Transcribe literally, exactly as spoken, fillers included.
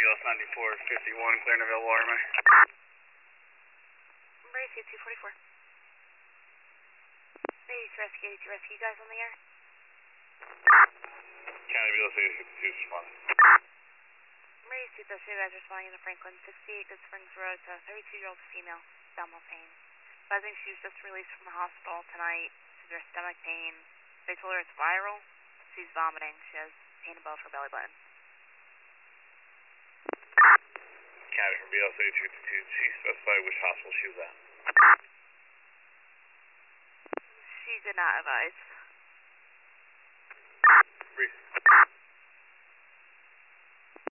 S ninety-four fifty-one, clear and available, R M A. Emergency two forty-four. eighty-two rescue, eighty-two rescue, you guys on the air? County B L S eighty fifty-two is responding. Emergency two fifty-two, guys responding to Franklin, sixty-eight Good Springs Road, to a thirty-two-year-old female, abdominal pain. I think she was just released from the hospital tonight, severe stomach pain. They told her it's viral. She's vomiting. She has pain above her belly button. County from B L S eighty fifty-two, she specified which hospital she was at. She did not advise. Brief.